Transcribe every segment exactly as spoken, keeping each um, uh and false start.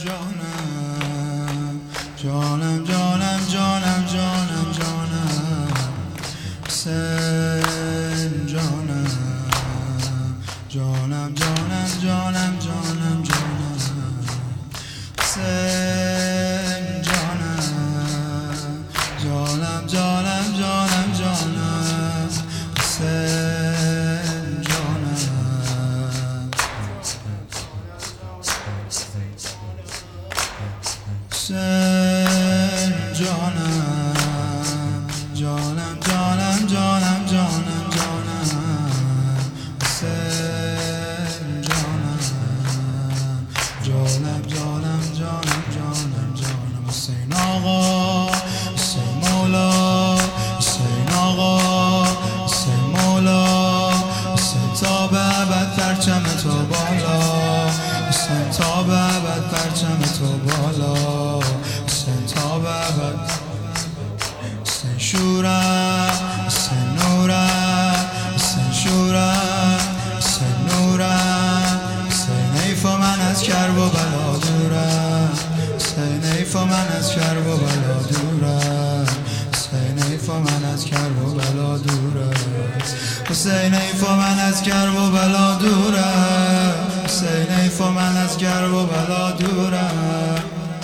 جانم جانم جانم جانم جانم حسین جانم جانم جانم جانم جانم جانم حسین جانم جانم جانم جانم جانم حسین جانم حسین جانم جانم جانم جانم جانم جانم حسین جانم جانم جانم جانم جانم جانم حسین آقا حسین مولا حسین آقا حسین مولا حسین تا به ابد پرچم تو بالا حسین تا به ابد پرچم تو بالا حسین تا به ابد حسین شورم حسین نورم حسین شورم حسین نورم حسین حیف من از کرب و بلا دورم حسین حیف من از کرب و بلا دورم حسین حیف من از کرب و بلا دورم حسین حیف من از کرب و بلا دورم حسین حیف من از کرب و بلا دورم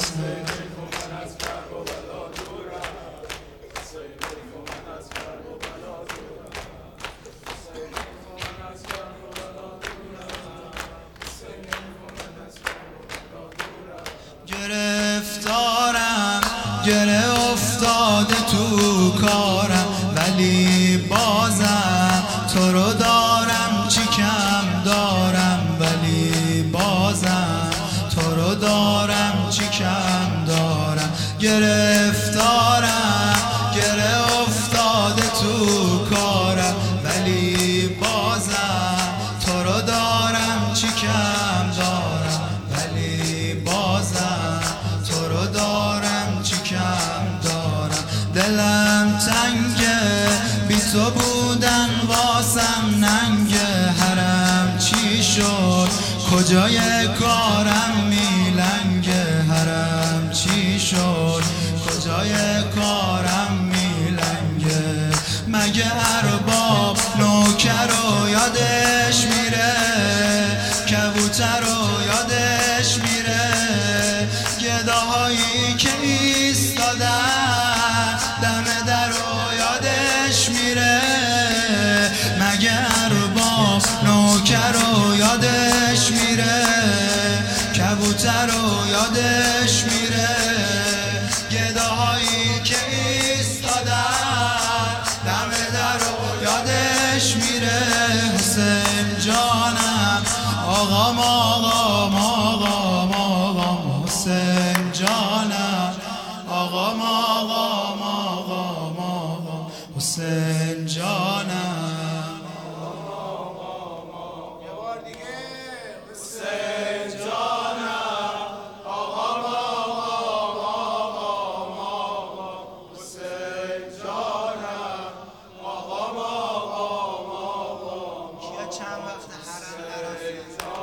گرفتارم گره افتاده تو کارم ولی بازم تو رو دارم چی کم دارم ولی بازم تو رو دارم چی کم دارم گرفتارم گره افتاده تو کارم ولی بازم تو رو دارم چی کم دارم ولی بازم تو رو دارم چی کم دارم دلم تنگه بی تو بودن واسم ننگه حرم چی شد کجای کارم میلنگه حرم چی شد کجای کارم میلنگه مگه ارباب نوکر رو یادش میره کبوتر رو یادش میره گداهایی که ایستادن دم در رو یادش میره مگه ارباب نوکر رو یادش میره کبوتر رو یادش میره گداهایی که ایستادن دم در رو یادش میره حسین جانم آقام آقام آقام آقام حسین جانم آقام آقام آقام آقام حسین جانم یه بار دیگه حسین جانم آقام آقام آقام آقام حسین جانم آقام آقام آقام کیا چند وقت حرم نرفتن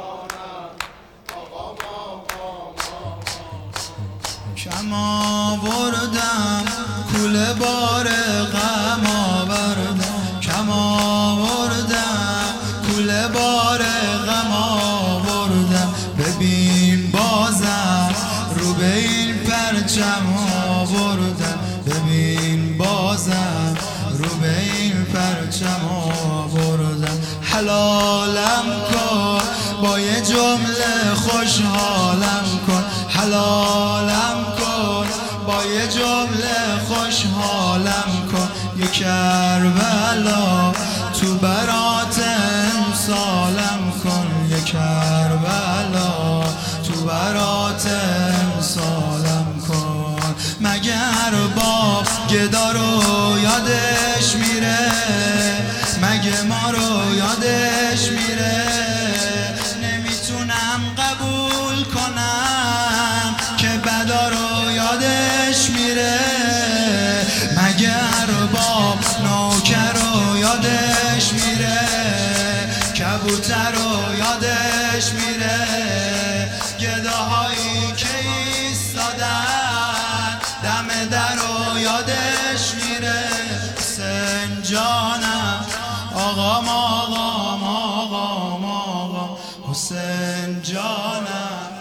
کم آوردم کوله بار غم آوردم کم آوردم کوله بار غم آوردم ببین بازم رو به این پرچم آوردم ببین بازم رو به این پرچم آوردم حلالم کن با یه جمله خوشحالم کن حلالم کن با یه جمله خوشحالم کن یه کربلا تو برات امسالم کن یه کربلا تو برات امسالم کن مگه ارباب گدا رو یادش میره مگه ما رو یادش میره نمیتونم قبول کنم که بدا رو یادش میره مگه ارباب نوکر رو یادش میره کبوتر رو یادش میره گداهایی که در و یادش میره حسین جانم آقام آقام آقام آقام حسین جانم